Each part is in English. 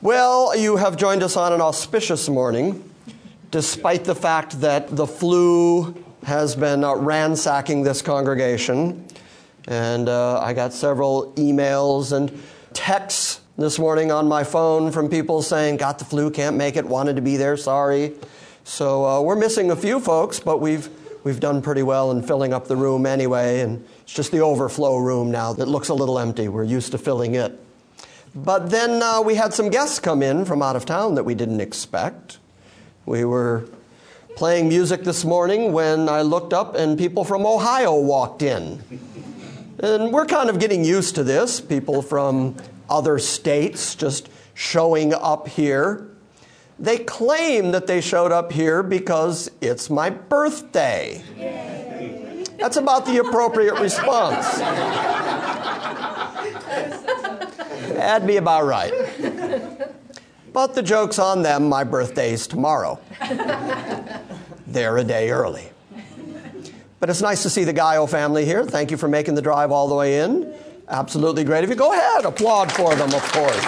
Well, you have joined us on an auspicious morning, despite the fact that the flu has been ransacking this congregation. And I got several emails and texts this morning on my phone from people saying, got the flu, can't make it, wanted to be there, sorry. So we're missing a few folks, but we've done pretty well in filling up the room anyway. And it's just the overflow room now that looks a little empty. We're used to filling it. But then we had some guests come in from out of town that we didn't expect. We were playing music this morning when I looked up and people from Ohio walked in. And we're kind of getting used to this, people from other states just showing up here. They claim that they showed up here because it's my birthday. That's about the appropriate response. That'd be about right. But the joke's on them, my birthday's tomorrow. They're a day early. But it's nice to see the Gaio family here. Thank you for making the drive all the way in. Absolutely great of you. Go ahead, applaud for them, of course.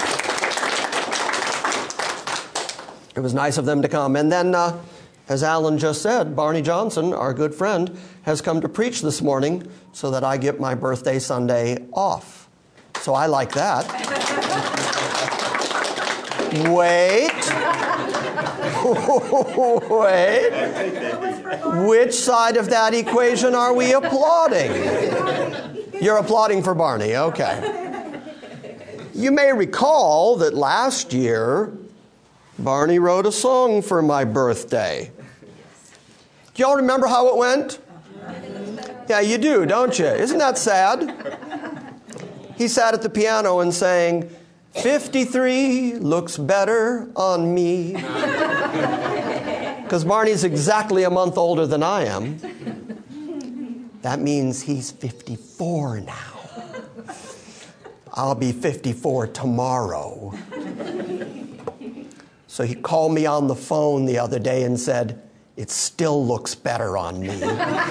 It was nice of them to come. And then, as Alan just said, Barney Johnson, our good friend, has come to preach this morning so that I get my birthday Sunday off. So I like that. Wait. Which side of that equation are we applauding? You're applauding for Barney, okay. You may recall that last year, Barney wrote a song for my birthday. Do y'all remember how it went? Yeah, you do, don't you? Isn't that sad? He sat at the piano and sang, 53 looks better on me. Because Barney's exactly a month older than I am. That means he's 54 now. I'll be 54 tomorrow. So he called me on the phone the other day and said, it still looks better on me.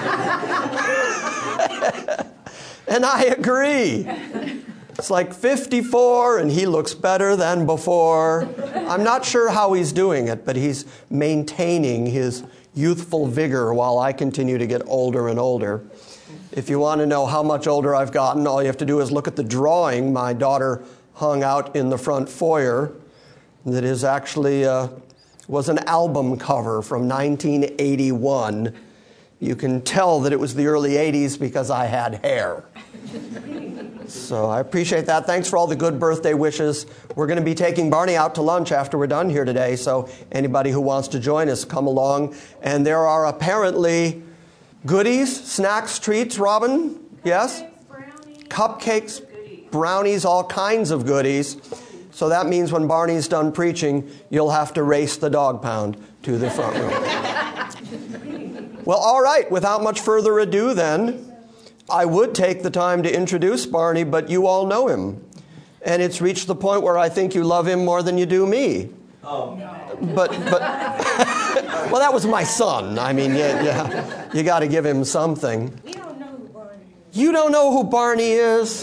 And I agree. It's like 54 and he looks better than before. I'm not sure how he's doing it, but he's maintaining his youthful vigor while I continue to get older and older. If you want to know how much older I've gotten, all you have to do is look at the drawing my daughter hung out in the front foyer that is actually was an album cover from 1981. You can tell that it was the early 80s because I had hair. So I appreciate that. Thanks for all the good birthday wishes. We're going to be taking Barney out to lunch after we're done here today, so anybody who wants to join us, come along. And there are apparently goodies, snacks, treats, Robin? Yes? Cupcakes, brownies, all kinds of goodies. So that means when Barney's done preaching, you'll have to race the dog pound to the front room. Well, all right, without much further ado then, I would take the time to introduce Barney, but you all know him. And it's reached the point where I think you love him more than you do me. Oh, no. But well, that was my son. I mean, yeah, you got to give him something. We don't know who Barney is. You don't know who Barney is?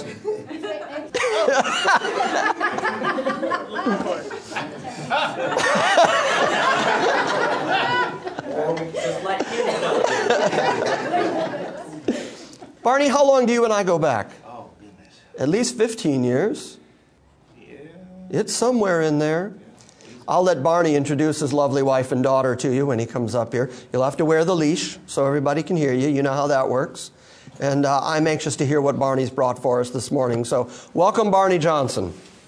Just let him know. Barney, how long do you and I go back? Oh, goodness. At least 15 years. Yeah. It's somewhere in there. I'll let Barney introduce his lovely wife and daughter to you when he comes up here. You'll have to wear the leash so everybody can hear you. You know how that works. And I'm anxious to hear what Barney's brought for us this morning. So welcome, Barney Johnson.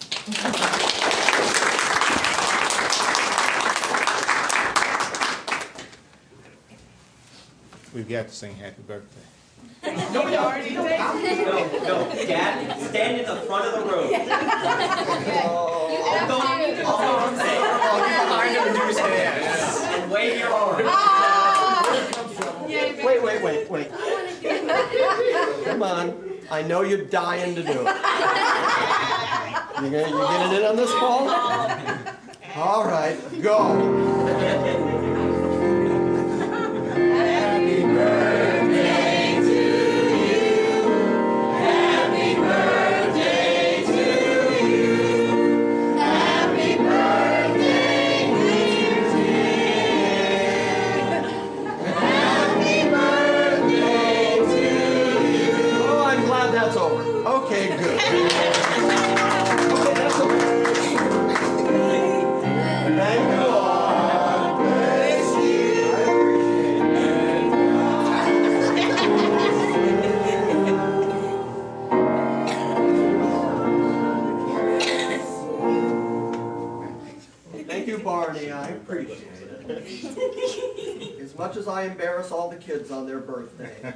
We've got to sing happy birthday. No, Dad, stand in the front of the room. And wave your arm. Wait. Come on. I know you're dying to do it. You getting in on this, Paul? All right, go. Happy birthday to you. Happy birthday to you. Happy birthday. Barney. I appreciate it. As much as I embarrass all the kids on their birthday.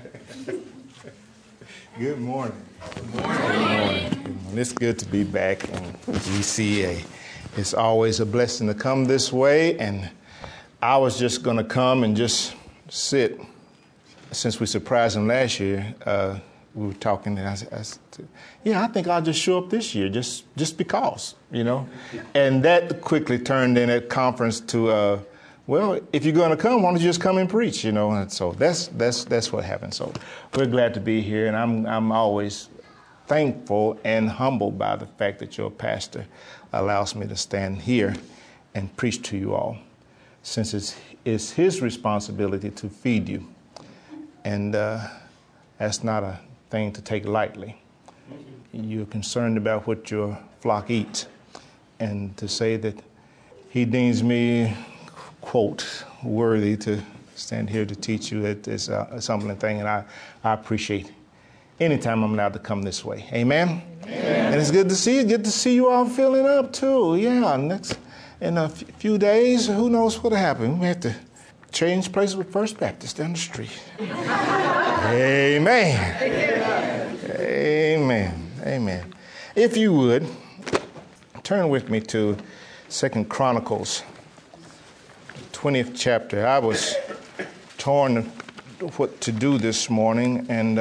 Good morning. Good morning. It's good to be back in GCA. It's always a blessing to come this way, and I was just going to come and just sit. Since we surprised him last year, we were talking, and I said, I think I'll just show up this year, just because, And that quickly turned in at conference to, if you're going to come, why don't you just come and preach, And so that's what happened. So we're glad to be here, and I'm always thankful and humbled by the fact that your pastor allows me to stand here and preach to you all, since it's his responsibility to feed you. And that's not a thing to take lightly. You're concerned about what your flock eats. And to say that he deems me, quote, worthy to stand here to teach you, it is a humbling thing. And I appreciate anytime I'm allowed to come this way. Amen? Amen. And it's good to see you. Good to see you all filling up, too. Yeah, in a few days, who knows what'll happen. We have to change places with First Baptist down the street. Amen. Amen. Amen. If you would, turn with me to 2 Chronicles, 20th chapter. I was torn what to do this morning, and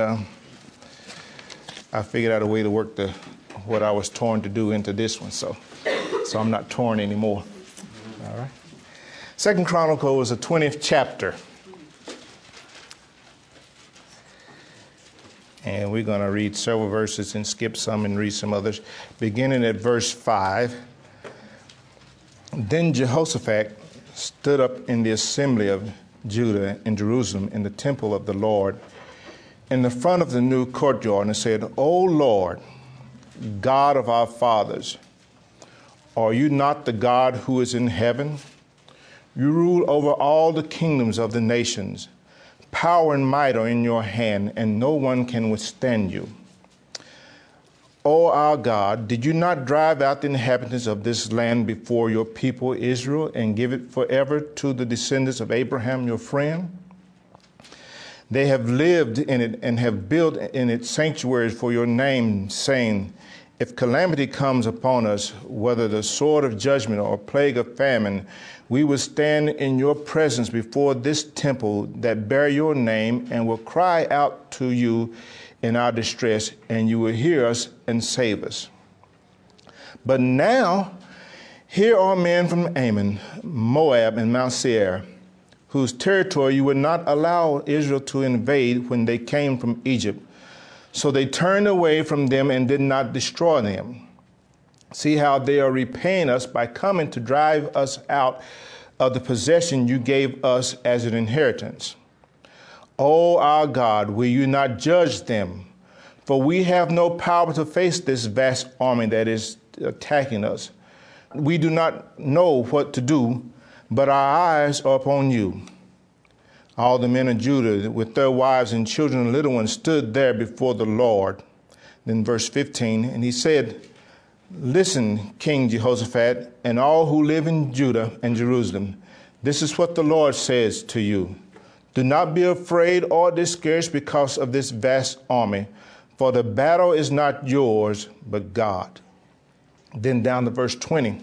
I figured out a way to work what I was torn to do into this one, so I'm not torn anymore. All right. 2 Chronicles, the 20th chapter. And we're going to read several verses and skip some and read some others. Beginning at verse 5. Then Jehoshaphat stood up in the assembly of Judah in Jerusalem in the temple of the Lord in the front of the new courtyard and said, O Lord, God of our fathers, are you not the God who is in heaven? You rule over all the kingdoms of the nations. Power and might are in your hand, and no one can withstand you. O our God, did you not drive out the inhabitants of this land before your people Israel and give it forever to the descendants of Abraham, your friend? They have lived in it and have built in it sanctuaries for your name, saying, if calamity comes upon us, whether the sword of judgment or plague of famine, we will stand in your presence before this temple that bear your name and will cry out to you in our distress, and you will hear us and save us. But now, here are men from Ammon, Moab, and Mount Seir, whose territory you would not allow Israel to invade when they came from Egypt. So they turned away from them and did not destroy them. See how they are repaying us by coming to drive us out of the possession you gave us as an inheritance. O our God, will you not judge them? For we have no power to face this vast army that is attacking us. We do not know what to do, but our eyes are upon you. All the men of Judah with their wives and children and little ones stood there before the Lord. Then verse 15, and he said, listen, King Jehoshaphat, and all who live in Judah and Jerusalem, this is what the Lord says to you. Do not be afraid or discouraged because of this vast army, for the battle is not yours, but God. Then down to verse 20.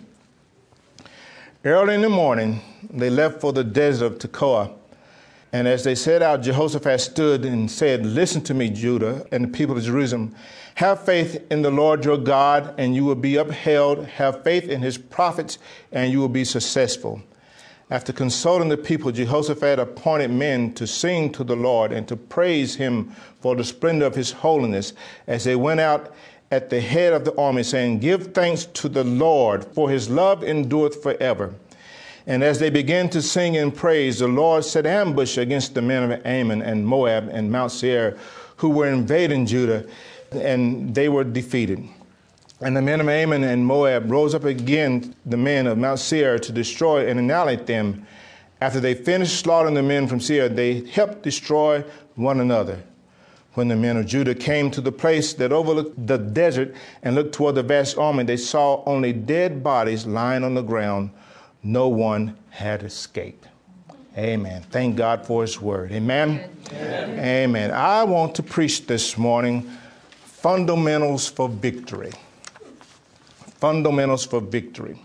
Early in the morning, they left for the desert of Tekoa. And as they set out, Jehoshaphat stood and said, listen to me, Judah and the people of Jerusalem. Have faith in the Lord your God, and you will be upheld. Have faith in his prophets, and you will be successful. After consulting the people, Jehoshaphat appointed men to sing to the Lord and to praise him for the splendor of his holiness as they went out at the head of the army, saying, give thanks to the Lord, for his love endureth forever. And as they began to sing and praise, the Lord set ambush against the men of Ammon and Moab and Mount Seir, who were invading Judah, and they were defeated. And the men of Ammon and Moab rose up against the men of Mount Seir to destroy and annihilate them. After they finished slaughtering the men from Seir, they helped destroy one another. When the men of Judah came to the place that overlooked the desert and looked toward the vast army, they saw only dead bodies lying on the ground. no one had escaped. Amen. Thank God for his word. Amen? Amen. Amen. I want to preach this morning fundamentals for victory. Fundamentals for victory.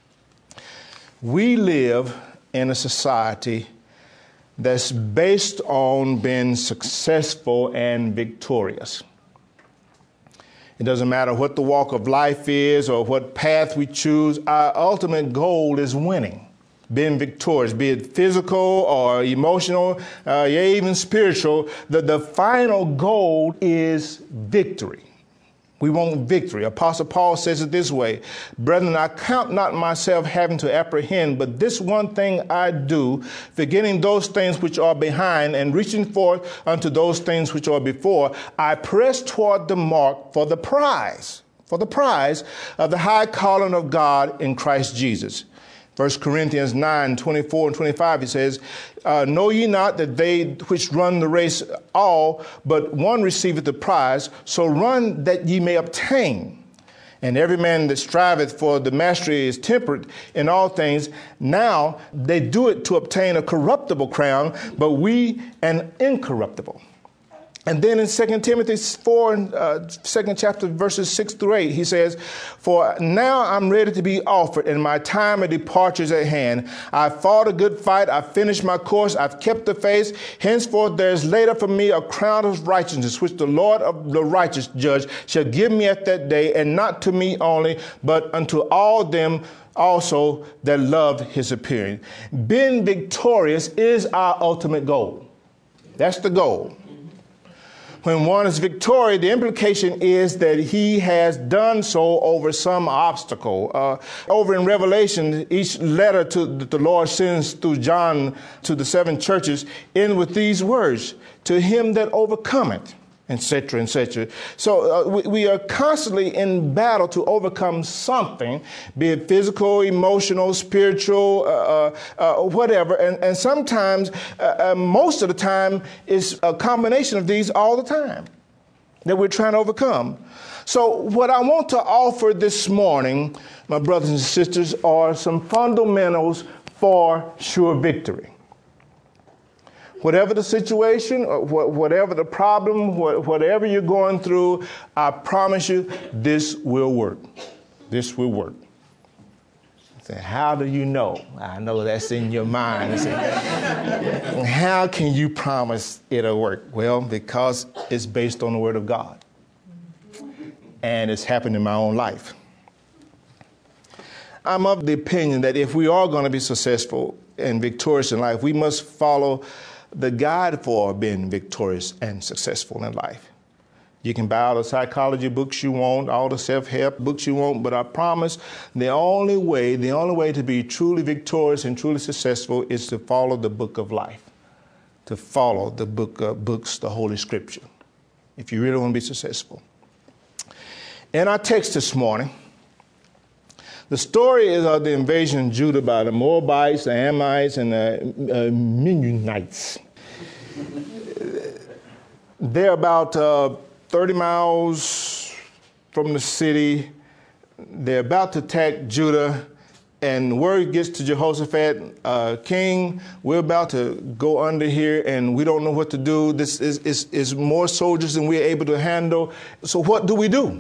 We live in a society that's based on being successful and victorious. It doesn't matter what the walk of life is or what path we choose. Our ultimate goal is winning. Being victorious, be it physical or emotional, even spiritual, the final goal is victory. We want victory. Apostle Paul says it this way, "Brethren, I count not myself having to apprehend, but this one thing I do, forgetting those things which are behind and reaching forth unto those things which are before, I press toward the mark for the prize of the high calling of God in Christ Jesus." 1 Corinthians 9, 24 and 25, he says, "Know ye not that they which run the race all, but one receiveth the prize, so run that ye may obtain. And every man that striveth for the mastery is temperate in all things. Now they do it to obtain a corruptible crown, but we an incorruptible." And then in 2 Timothy 4, second chapter, verses 6 through 8, he says, "For now I'm ready to be offered, and my time of departure is at hand. I fought a good fight, I finished my course, I've kept the faith. Henceforth there is laid up for me a crown of righteousness, which the Lord of the righteous judge shall give me at that day, and not to me only, but unto all them also that love his appearing." Being victorious is our ultimate goal. That's the goal. When one is victorious, the implication is that he has done so over some obstacle. Over in Revelation, each letter that the Lord sends through John to the 7 churches end with these words, "To him that overcometh," etc., etc. So we are constantly in battle to overcome something, be it physical, emotional, spiritual, whatever. And sometimes, most of the time, it's a combination of these all the time that we're trying to overcome. So what I want to offer this morning, my brothers and sisters, are some fundamentals for sure victory. Whatever the situation, whatever the problem, whatever you're going through, I promise you, this will work. This will work. Say, how do you know? I know that's in your mind. Say, how can you promise it'll work? Well, because it's based on the Word of God. And it's happened in my own life. I'm of the opinion that if we are going to be successful and victorious in life, we must follow the guide for being victorious and successful in life. You can buy all the psychology books you want, all the self-help books you want, but I promise the only way to be truly victorious and truly successful is to follow the book of life, to follow the books, the Holy Scripture, if you really want to be successful. In our text this morning, the story is of the invasion of Judah by the Moabites, the Ammonites, and the Mennonites. They're about 30 miles from the city. They're about to attack Judah, and word gets to Jehoshaphat, "King, we're about to go under here, and we don't know what to do. This is more soldiers than we're able to handle. So what do we do?"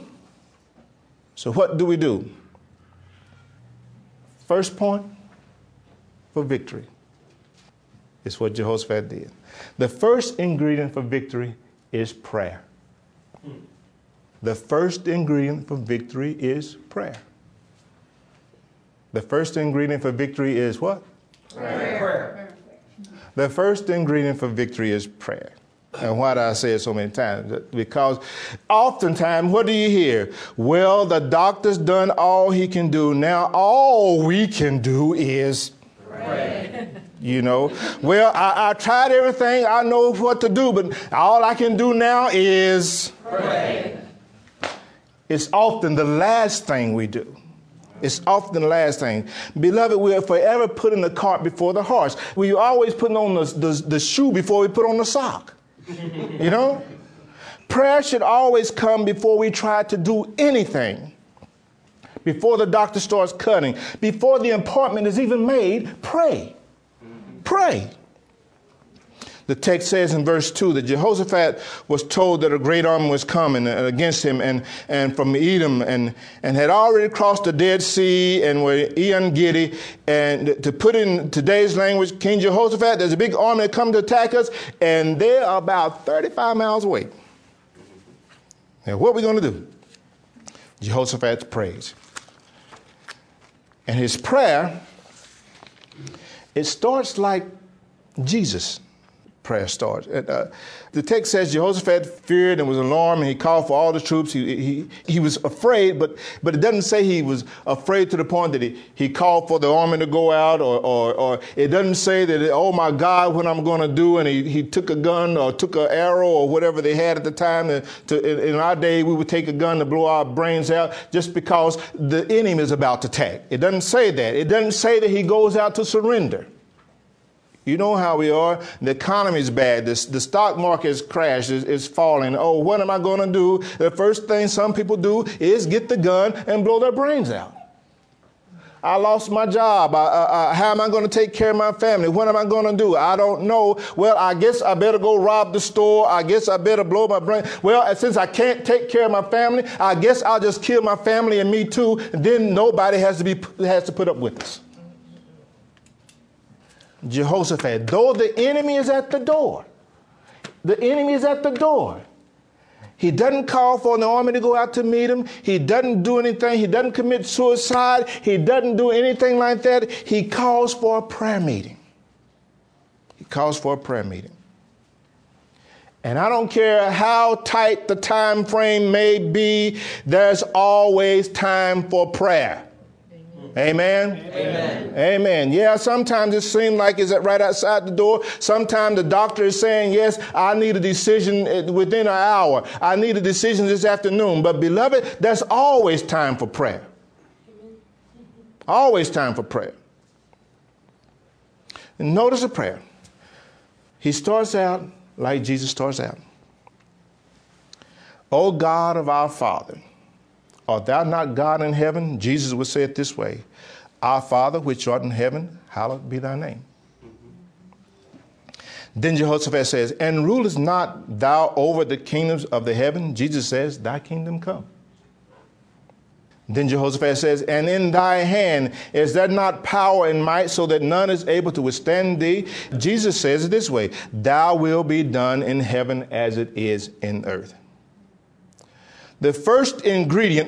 First point for victory is what Jehoshaphat did. The first ingredient for victory is prayer. The first ingredient for victory is prayer. The first ingredient for victory is what? Prayer. The first ingredient for victory is prayer. And why do I say it so many times? Because oftentimes, what do you hear? Well, the doctor's done all he can do. Now all we can do is pray. You know, well, I tried everything. I know what to do, but all I can do now is pray. It's often the last thing we do. It's often the last thing. Beloved, we are forever putting the cart before the horse. We always putting on the shoe before we put on the sock. You know? Prayer should always come before we try to do anything. before the doctor starts cutting, before the appointment is even made, pray. Pray. The text says in verse 2 that Jehoshaphat was told that a great army was coming against him and from Edom and had already crossed the Dead Sea and were En-gedi. And to put in today's language, King Jehoshaphat, there's a big army that come to attack us, and they're about 35 miles away. Now, what are we going to do? Jehoshaphat prays. And his prayer, it starts like Jesus' prayer starts. The text says Jehoshaphat feared and was alarmed, and he called for all the troops. He was afraid, but it doesn't say he was afraid to the point that he called for the army to go out, or it doesn't say that, oh my God, what I'm going to do, and he took a gun or took an arrow or whatever they had at the time. In our day, we would take a gun to blow our brains out just because the enemy is about to attack. It doesn't say that. It doesn't say that he goes out to surrender. You know how we are. The economy is bad. The stock market has crashed, is falling. Oh, what am I going to do? The first thing some people do is get the gun and blow their brains out. I lost my job. How am I going to take care of my family? What am I going to do? I don't know. Well, I guess I better go rob the store. I guess I better blow my brain. Well, since I can't take care of my family, I guess I'll just kill my family and me too. And then nobody has to put up with us. Jehoshaphat, though the enemy is at the door, he doesn't call for an army to go out to meet him. He doesn't do anything. He doesn't commit suicide. He doesn't do anything like that. He calls for a prayer meeting. And I don't care how tight the time frame may be, there's always time for prayer. Amen? Amen. Amen. Yeah, sometimes it seems like it's right outside the door. Sometimes the doctor is saying, yes, I need a decision within an hour. I need a decision this afternoon. But beloved, there's always time for prayer. Always time for prayer. And notice the prayer. He starts out like Jesus starts out. O God of our Father, art thou not God in heaven? Jesus would say it this way. Our Father, which art in heaven, hallowed be thy name. Then Jehoshaphat says, and rulest not thou over the kingdoms of the heaven? Jesus says, thy kingdom come. Then Jehoshaphat says, and in thy hand is there not power and might so that none is able to withstand thee? Jesus says it this way, thy will be done in heaven as it is in earth. The first ingredient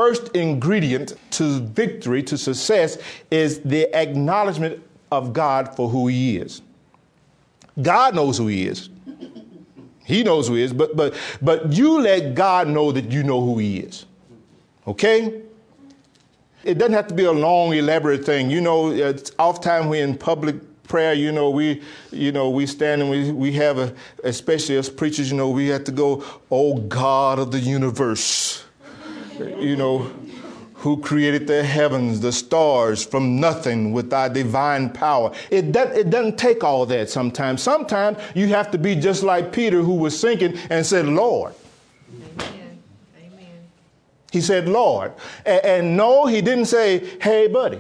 to victory, to success, is the acknowledgement of God for who he is. God knows who he is. He knows who he is, but you let God know that you know who he is. Okay? It doesn't have to be a long, elaborate thing. You know, oftentimes we're in public prayer, we stand and we have especially as preachers, we have to go, oh God of the universe, who created the heavens, the stars from nothing with thy divine power. It doesn't take all that sometimes. Sometimes you have to be just like Peter, who was sinking and said, Lord. Amen. He said, Lord. And no, he didn't say, hey, buddy.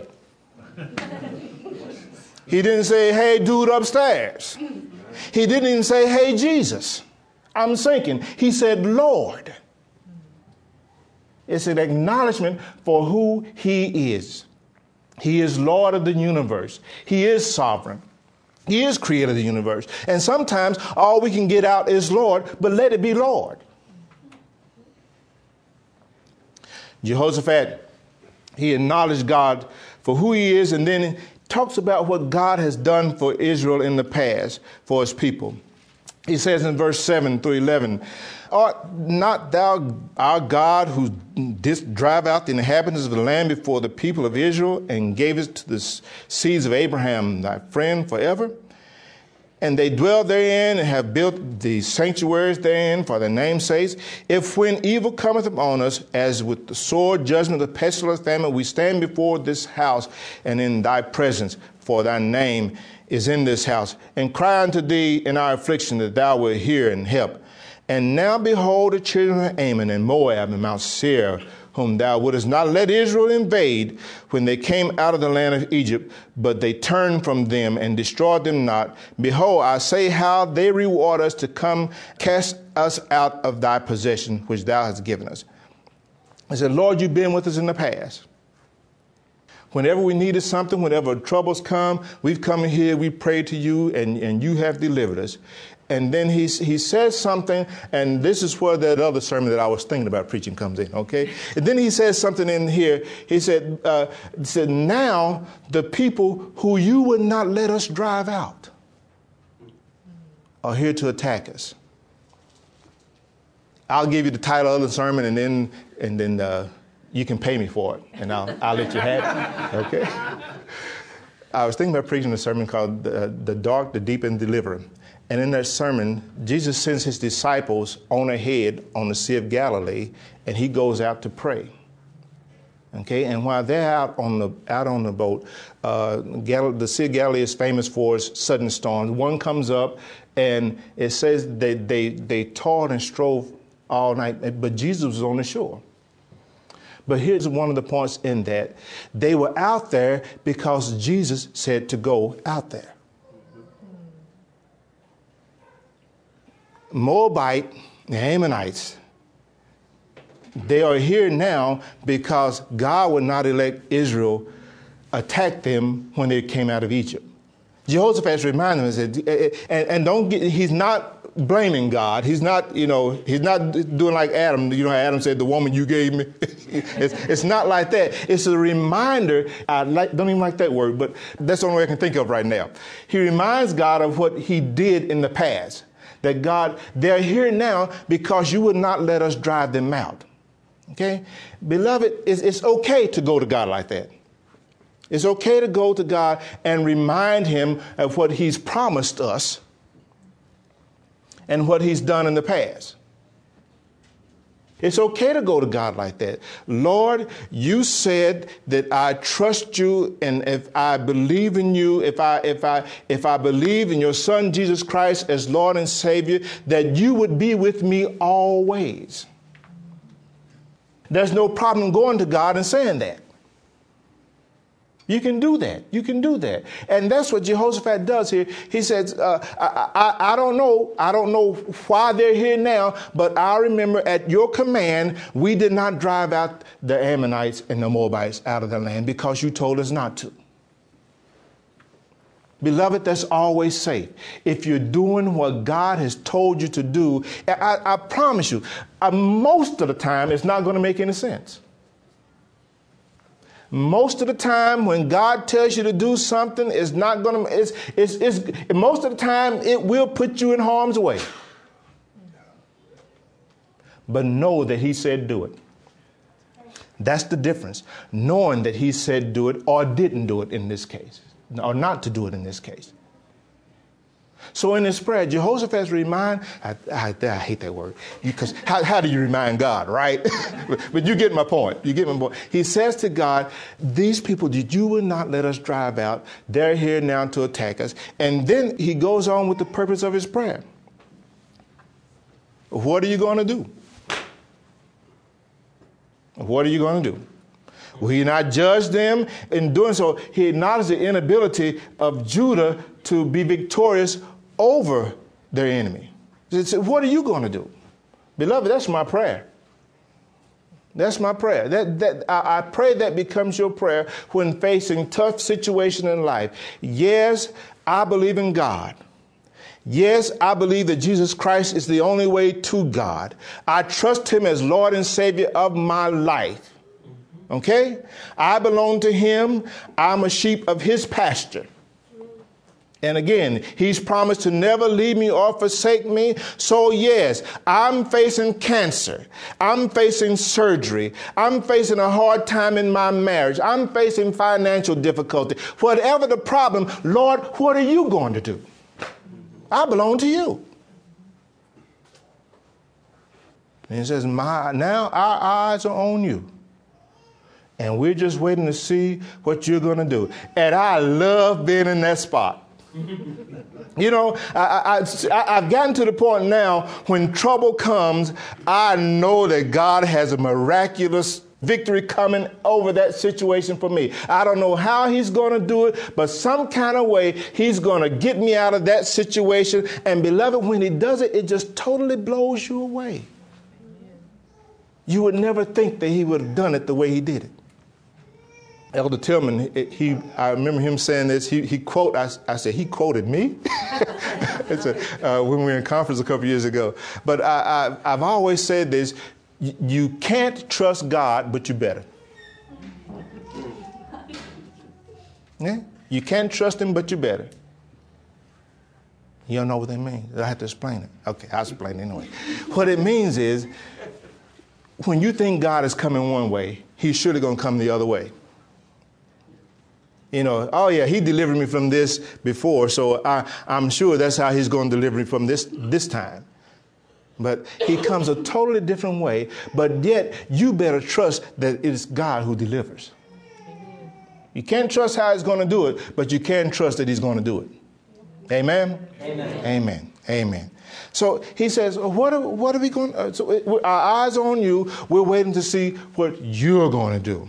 He didn't say, hey, dude upstairs. He didn't even say, hey, Jesus, I'm sinking. He said, Lord. It's an acknowledgement for who he is. He is Lord of the universe. He is sovereign. He is creator of the universe. And sometimes all we can get out is Lord, but let it be Lord. Jehoshaphat, he acknowledged God for who he is, and then talks about what God has done for Israel in the past for his people. He says in verse 7 through 11, art not thou our God who didst drive out the inhabitants of the land before the people of Israel and gave it to the seeds of Abraham, thy friend, forever? And they dwell therein and have built the sanctuaries therein for their name's sake. If when evil cometh upon us, as with the sword, judgment, the pestilence, famine, we stand before this house and in thy presence, for thy name is in this house, and cry unto thee in our affliction that thou wilt hear and help. And now behold the children of Ammon and Moab and Mount Seir, whom thou wouldest not let Israel invade when they came out of the land of Egypt, but they turned from them and destroyed them not. Behold, I say how they reward us to come cast us out of thy possession, which thou hast given us. I said, Lord, you've been with us in the past. Whenever we needed something, whenever troubles come, we've come in here, we prayed to you, and you have delivered us. And then he says something, and this is where that other sermon that I was thinking about preaching comes in, okay? And then he says something in here. He said, now the people who you would not let us drive out are here to attack us. I'll give you the title of the sermon, and then you can pay me for it, and I'll let you have it, okay? I was thinking about preaching a sermon called The Dark, the Deep, and Deliverer. And in that sermon, Jesus sends his disciples on ahead on the Sea of Galilee, and he goes out to pray. Okay, and while they're out on the boat, the Sea of Galilee is famous for its sudden storms. One comes up, and it says they toiled and strove all night, but Jesus was on the shore. But here's one of the points in that. They were out there because Jesus said to go out there. Moabite, the Ammonites, they are here now because God would not let Israel attack them when they came out of Egypt. Jehoshaphat reminded them, and he's not blaming God. He's not doing like Adam. You know how Adam said, the woman you gave me? It's not like that. It's a reminder. Don't even like that word, but that's the only way I can think of right now. He reminds God of what he did in the past. That God, they're here now because you would not let us drive them out. Okay? Beloved, it's okay to go to God like that. It's okay to go to God and remind him of what he's promised us and what he's done in the past. It's okay to go to God like that. Lord, you said that I trust you, and if I believe in you, if I believe in your Son Jesus Christ as Lord and Savior, that you would be with me always. There's no problem going to God and saying that. You can do that. You can do that. And that's what Jehoshaphat does here. He says, I don't know why they're here now, but I remember at your command, we did not drive out the Ammonites and the Moabites out of the land because you told us not to. Beloved, that's always safe. If you're doing what God has told you to do, I promise you, most of the time, it's not going to make any sense. Most of the time, when God tells you to do something, it's not going to, most of the time, it will put you in harm's way. But know that he said do it. That's the difference. Knowing that he said do it or didn't do it in this case, or not to do it in this case. So in this prayer, Jehoshaphat I hate that word, because how do you remind God, right? But you get my point. You get my point. He says to God, these people that you will not let us drive out, they're here now to attack us. And then he goes on with the purpose of his prayer. What are you going to do? What are you going to do? Will he not judge them? In doing so, he acknowledges the inability of Judah to be victorious over their enemy. So what are you going to do? Beloved, that's my prayer. That's my prayer. I pray that becomes your prayer when facing tough situations in life. Yes, I believe in God. Yes, I believe that Jesus Christ is the only way to God. I trust him as Lord and Savior of my life. Okay? I belong to him. I'm a sheep of his pasture. And again, he's promised to never leave me or forsake me. So yes, I'm facing cancer. I'm facing surgery. I'm facing a hard time in my marriage. I'm facing financial difficulty. Whatever the problem, Lord, what are you going to do? I belong to you. And he says, now our eyes are on you. And we're just waiting to see what you're going to do. And I love being in that spot. You know, I've gotten to the point now when trouble comes, I know that God has a miraculous victory coming over that situation for me. I don't know how he's going to do it, but some kind of way he's going to get me out of that situation. And beloved, when he does it, it just totally blows you away. You would never think that he would have done it the way he did it. Elder Tillman, I remember him saying this. I said, he quoted me? When we were in conference a couple years ago. But I've always said this. You can't trust God, but you better. Yeah? You can't trust him, but you better. You don't know what that means. I have to explain it. Okay, I'll explain it anyway. What it means is, when you think God is coming one way, he's surely going to come the other way. You know, oh yeah, he delivered me from this before, so I'm sure that's how he's going to deliver me from this time. But he comes a totally different way, but yet you better trust that it's God who delivers. Amen. You can't trust how he's going to do it, but you can trust that he's going to do it. Amen? Amen. Amen. Amen. So he says, what are we going to, so our eyes on you, we're waiting to see what you're going to do.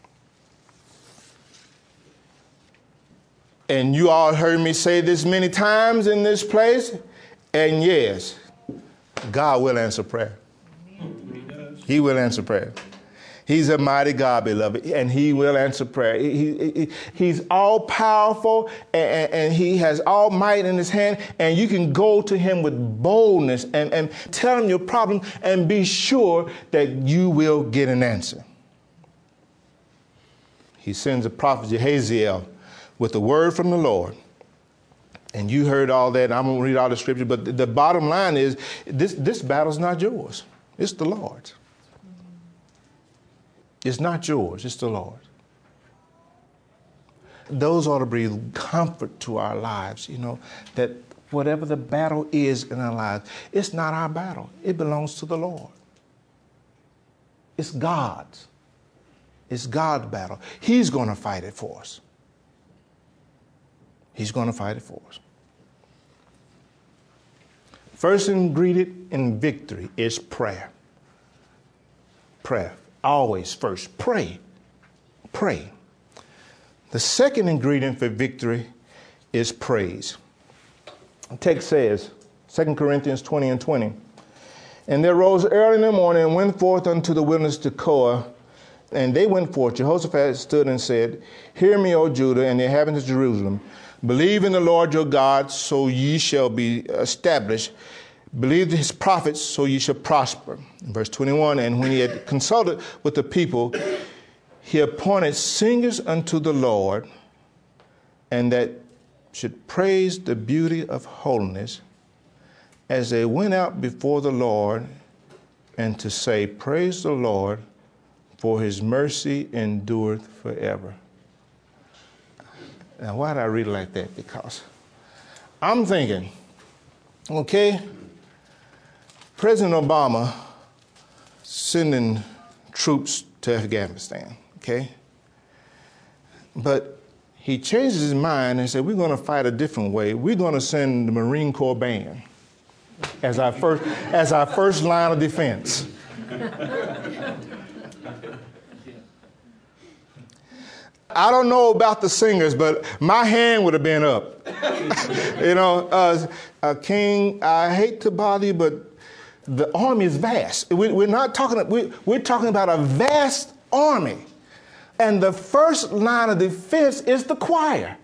And you all heard me say this many times in this place, and yes, God will answer prayer. He will answer prayer. He's a mighty God, beloved, and he will answer prayer. He's all powerful, and he has all might in his hand, and you can go to him with boldness and tell him your problem and be sure that you will get an answer. He sends a prophet Jehaziel with a word from the Lord. And you heard all that, and I'm going to read all the scripture, but the bottom line is this battle's not yours. It's the Lord's. It's not yours. It's the Lord's. Those ought to bring comfort to our lives, you know, that whatever the battle is in our lives, it's not our battle. It belongs to the Lord. It's God's. It's God's battle. He's going to fight it for us. He's going to fight it for us. First ingredient in victory is prayer. Prayer. Always first. Pray. Pray. The second ingredient for victory is praise. The text says, 2 Corinthians 20:20, and they rose early in the morning and went forth unto the wilderness to Tekoa. And they went forth. Jehoshaphat stood and said, hear me, O Judah, and the inhabitants of Jerusalem. Believe in the Lord your God, so ye shall be established. Believe his prophets, so ye shall prosper. In verse 21, and when he had consulted with the people, he appointed singers unto the Lord, and that should praise the beauty of holiness, as they went out before the Lord, and to say, praise the Lord, for his mercy endureth forever. Now, why did I read it like that? Because I'm thinking, okay, President Obama sending troops to Afghanistan, okay? But he changes his mind and said, we're going to fight a different way. We're going to send the Marine Corps band as our first line of defense. I don't know about the singers, but my hand would have been up. You know, King, I hate to bother you, but the army is vast. We're talking about a vast army. And the first line of defense is the choir.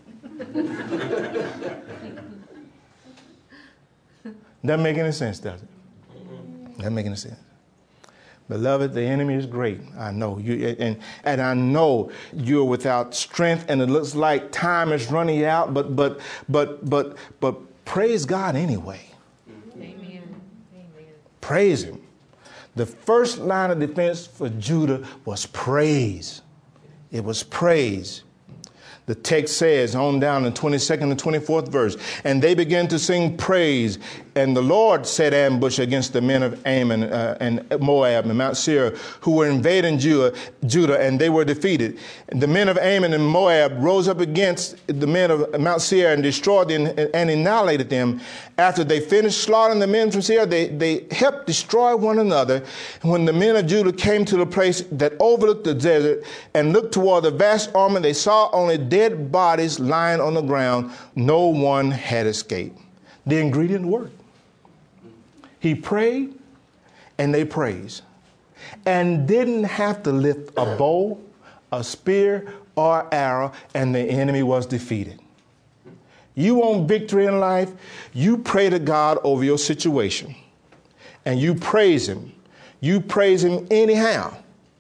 Doesn't make any sense, does it? Doesn't make any sense. Beloved, the enemy is great. I know you, and I know you're without strength, and it looks like time is running out. But praise God anyway. Amen. Praise Him. The first line of defense for Judah was praise. It was praise. The text says on down in 22nd and 24th verse, and they began to sing praise And the Lord set ambush against the men of Ammon and Moab and Mount Seir, who were invading Judah, and they were defeated. And the men of Ammon and Moab rose up against the men of Mount Seir and destroyed them and annihilated them. After they finished slaughtering the men from Seir, they helped destroy one another. And when the men of Judah came to the place that overlooked the desert and looked toward the vast army, they saw only dead bodies lying on the ground. No one had escaped. The ingredient worked. He prayed and they praised, and didn't have to lift a bow, a spear, or arrow, and the enemy was defeated. You want victory in life? You pray to God over your situation, and you praise him. You praise him anyhow.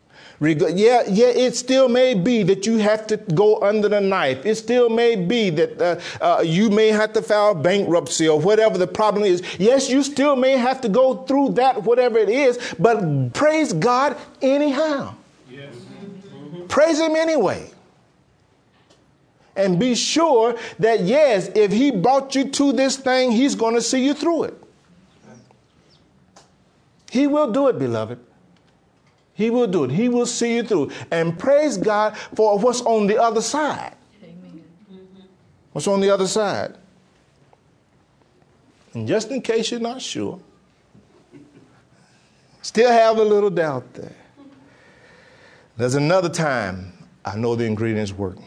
It still may be that you have to go under the knife. It still may be that you may have to file bankruptcy or whatever the problem is. Yes, you still may have to go through that, whatever it is, but praise God anyhow. Yes. Praise him anyway. And be sure that, yes, if he brought you to this thing, he's going to see you through it. He will do it, beloved. He will do it. He will see you through. And praise God for what's on the other side. Amen. What's on the other side? And just in case you're not sure, still have a little doubt there. There's another time I know the ingredients work.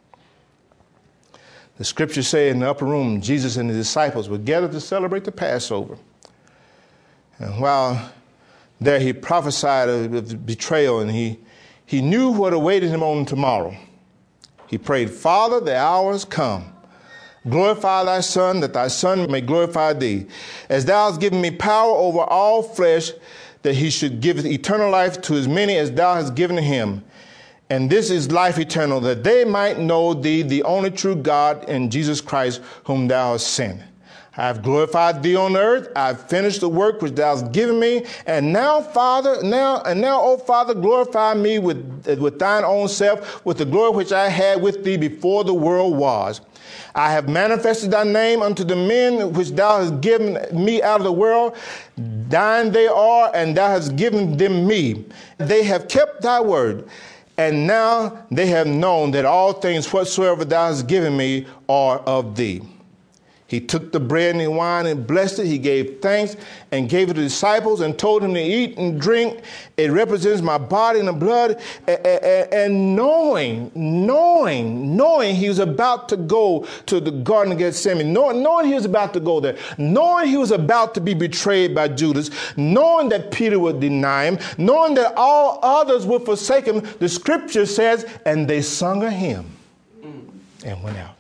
The scriptures say in the upper room, Jesus and his disciples were gathered to celebrate the Passover. And while there he prophesied of betrayal, and he knew what awaited him on tomorrow. He prayed, Father, the hour has come. Glorify thy Son, that thy Son may glorify thee. As thou hast given me power over all flesh, that he should give eternal life to as many as thou hast given him. And this is life eternal, that they might know thee, the only true God, and Jesus Christ, whom thou hast sent. I have glorified thee on earth. I have finished the work which thou hast given me. And now, Father, O Father, glorify me with thine own self, with the glory which I had with thee before the world was. I have manifested thy name unto the men which thou hast given me out of the world. Thine they are, and thou hast given them me. They have kept thy word. And now they have known that all things whatsoever thou hast given me are of thee. He took the bread and the wine and blessed it. He gave thanks and gave it to the disciples and told them to eat and drink. It represents my body and the blood. And knowing he was about to go to the Garden of Gethsemane, knowing he was about to go there, knowing he was about to be betrayed by Judas, knowing that Peter would deny him, knowing that all others would forsake him, the scripture says, and they sung a hymn and went out.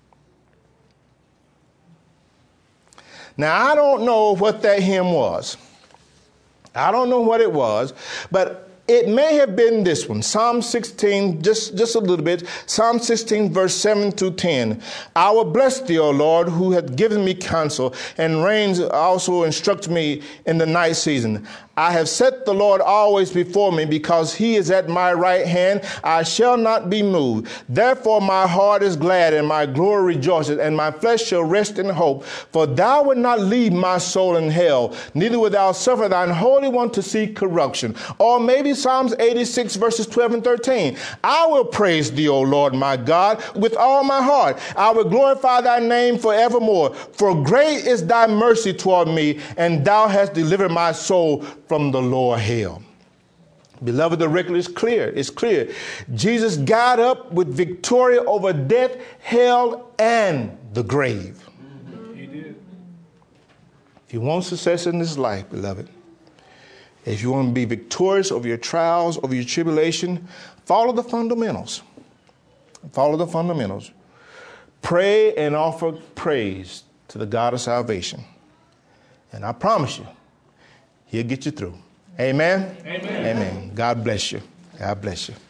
Now, I don't know what that hymn was. I don't know what it was, but it may have been this one. Psalm 16, just a little bit. Psalm 16, verse 7 through 10. I will bless thee, O Lord, who hath given me counsel, and reigns also instruct me in the night season. I have set the Lord always before me, because he is at my right hand. I shall not be moved. Therefore my heart is glad, and my glory rejoices, and my flesh shall rest in hope. For thou wilt not leave my soul in hell, neither wilt thou suffer thine Holy One to see corruption. Or maybe Psalms 86, verses 12 and 13. I will praise thee, O Lord my God, with all my heart. I will glorify thy name forevermore. For great is thy mercy toward me, and thou hast delivered my soul from the lower hell. Beloved, the record is clear. It's clear. Jesus got up with victory over death, hell, and the grave. He did. If you want success in this life, beloved, if you want to be victorious over your trials, over your tribulation, follow the fundamentals. Follow the fundamentals. Pray and offer praise to the God of salvation. And I promise you, he'll get you through. Amen? Amen. Amen. God bless you. God bless you.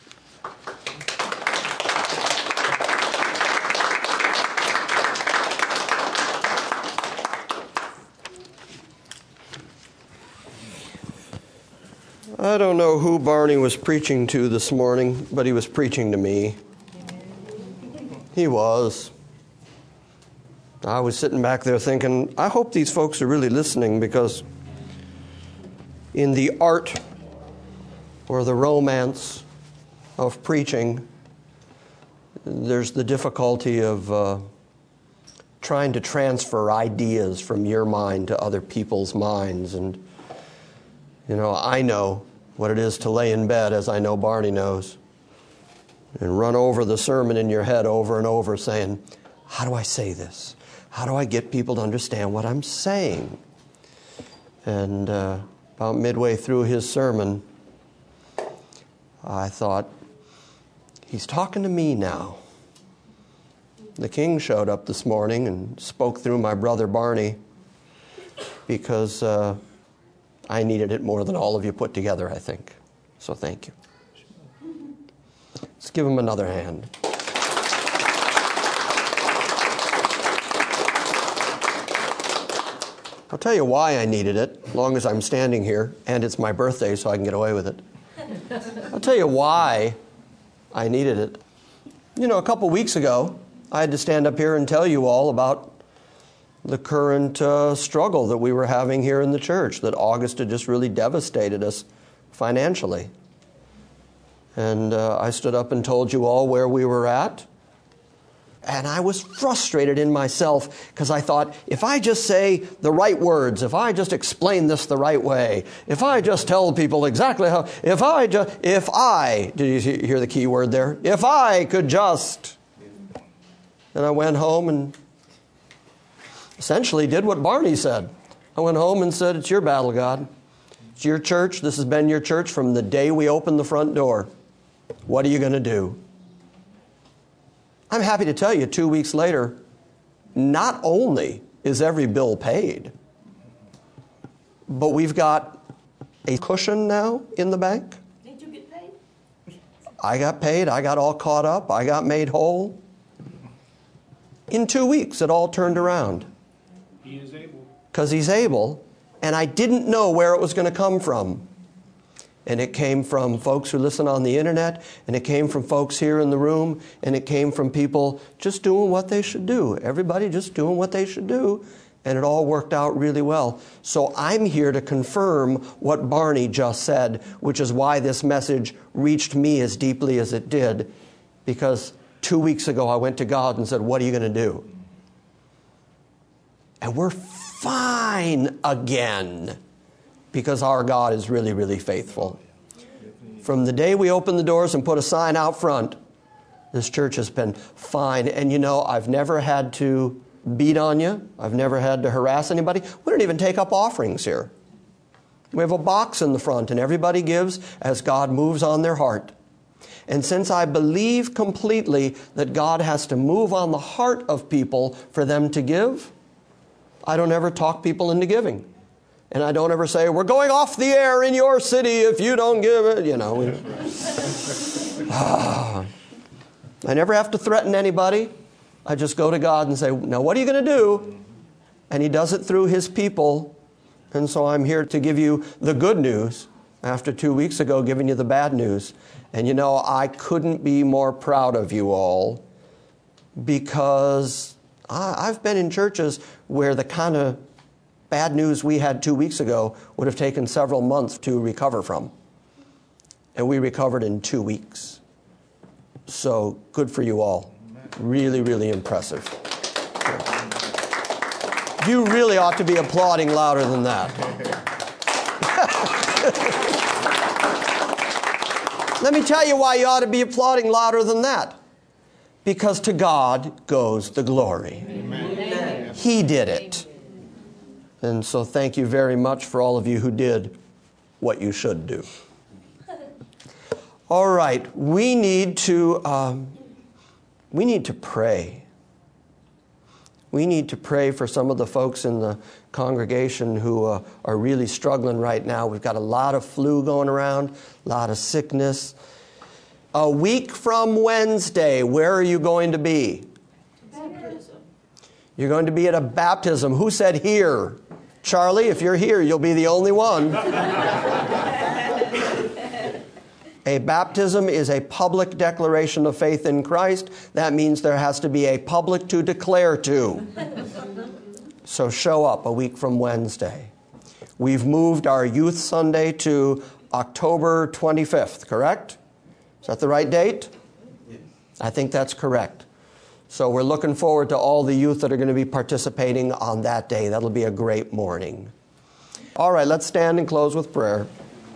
I don't know who Barney was preaching to this morning, but he was preaching to me. He was. I was sitting back there thinking, I hope these folks are really listening, because in the art or the romance of preaching, there's the difficulty of trying to transfer ideas from your mind to other people's minds. And, I know what it is to lay in bed, as I know Barney knows, and run over the sermon in your head over and over saying, how do I say this? How do I get people to understand what I'm saying? And about midway through his sermon, I thought, he's talking to me now. The king showed up this morning and spoke through my brother Barney, because I needed it more than all of you put together, I think. So thank you. Let's give him another hand. I'll tell you why I needed it, as long as I'm standing here, and it's my birthday, so I can get away with it. I'll tell you why I needed it. A couple weeks ago, I had to stand up here and tell you all about the current struggle that we were having here in the church, that August had just really devastated us financially. And I stood up and told you all where we were at. And I was frustrated in myself, because I thought, if I just say the right words, if I just explain this the right way, if I just tell people exactly how, did you hear the key word there? If I could just. And I went home and essentially did what Barney said. I went home and said, it's your battle, God. It's your church. This has been your church from the day we opened the front door. What are you going to do? I'm happy to tell you, 2 weeks later, not only is every bill paid, but we've got a cushion now in the bank. Did you get paid? I got paid. I got all caught up. I got made whole. In 2 weeks, it all turned around. He is able. Because he's able, and I didn't know where it was going to come from. And it came from folks who listen on the internet, and it came from folks here in the room, and it came from people just doing what they should do. Everybody just doing what they should do, and it all worked out really well. So I'm here to confirm what Barney just said, which is why this message reached me as deeply as it did, because 2 weeks ago I went to God and said, what are you going to do? And we're fine again, because our God is really, really faithful. From the day we opened the doors and put a sign out front, this church has been fine. And I've never had to beat on you. I've never had to harass anybody. We don't even take up offerings here. We have a box in the front, and everybody gives as God moves on their heart. And since I believe completely that God has to move on the heart of people for them to give, I don't ever talk people into giving. And I don't ever say, we're going off the air in your city if you don't give it, I never have to threaten anybody. I just go to God and say, now what are you going to do? And he does it through his people. And so I'm here to give you the good news after 2 weeks ago giving you the bad news. And I couldn't be more proud of you all, because I've been in churches where the kind of bad news we had 2 weeks ago would have taken several months to recover from. And we recovered in 2 weeks. So good for you all. Really, really impressive. You really ought to be applauding louder than that. Let me tell you why you ought to be applauding louder than that. Because to God goes the glory. Amen. He did it. And so thank you very much for all of you who did what you should do. All right, we need to pray. We need to pray for some of the folks in the congregation who are really struggling right now. We've got a lot of flu going around, a lot of sickness. A week from Wednesday, where are you going to be? Baptism. You're going to be at a baptism. Who said here? Charlie, if you're here, you'll be the only one. A baptism is a public declaration of faith in Christ. That means there has to be a public to declare to. So show up a week from Wednesday. We've moved our Youth Sunday to October 25th, correct? Is that the right date? Yes. I think that's correct. So we're looking forward to all the youth that are going to be participating on that day. That'll be a great morning. All right, let's stand and close with prayer.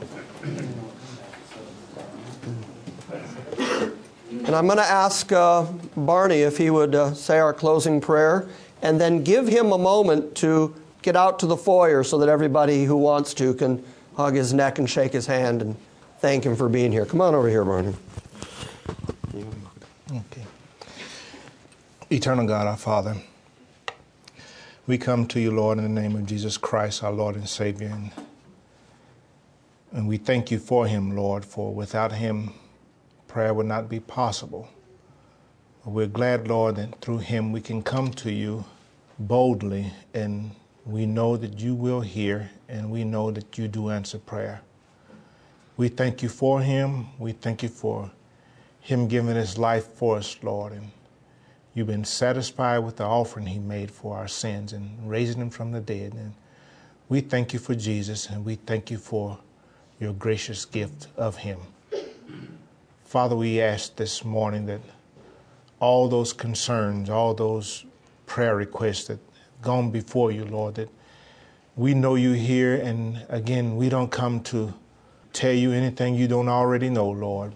And I'm going to ask Barney if he would say our closing prayer, and then give him a moment to get out to the foyer so that everybody who wants to can hug his neck and shake his hand and thank him for being here. Come on over here, Barney. Okay. Eternal God, our Father, we come to you, Lord, in the name of Jesus Christ, our Lord and Savior. And we thank you for him, Lord, for without him, prayer would not be possible. We're glad, Lord, that through him we can come to you boldly, and we know that you will hear, and we know that you do answer prayer. We thank you for him. We thank you for him giving his life for us, Lord. And you've been satisfied with the offering he made for our sins and raising him from the dead. And we thank you for Jesus, and we thank you for your gracious gift of him. Father, we ask this morning that all those concerns, all those prayer requests that gone before you, Lord, that we know you here, and again, we don't come to tell you anything you don't already know, Lord,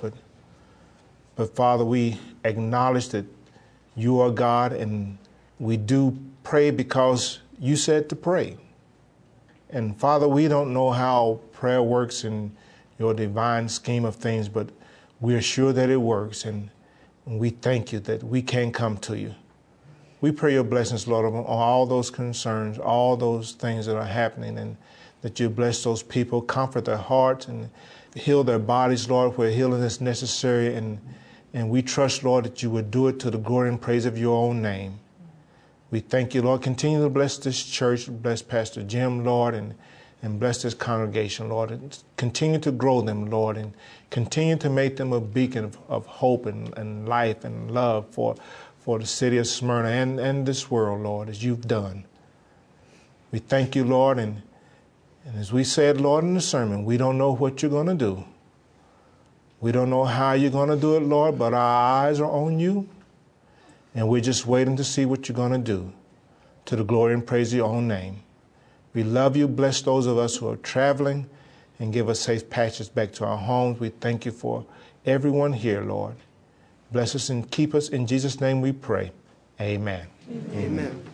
but Father, we acknowledge that you are God, and we do pray because you said to pray. And Father, we don't know how prayer works in your divine scheme of things, but we're sure that it works, and we thank you that we can come to you. We pray your blessings, Lord, on all those concerns, all those things that are happening, and that you bless those people, comfort their hearts, and heal their bodies, Lord, where healing is necessary. And we trust, Lord, that you would do it to the glory and praise of your own name. We thank you, Lord. Continue to bless this church, bless Pastor Jim, Lord, and bless this congregation, Lord. And continue to grow them, Lord, and continue to make them a beacon of hope and life and love for the city of Smyrna and this world, Lord, as you've done. We thank you, Lord, and as we said, Lord, in the sermon, we don't know what you're going to do. We don't know how you're going to do it, Lord, but our eyes are on you, and we're just waiting to see what you're going to do to the glory and praise of your own name. We love you. Bless those of us who are traveling and give us safe passage back to our homes. We thank you for everyone here, Lord. Bless us and keep us. In Jesus' name we pray. Amen. Amen.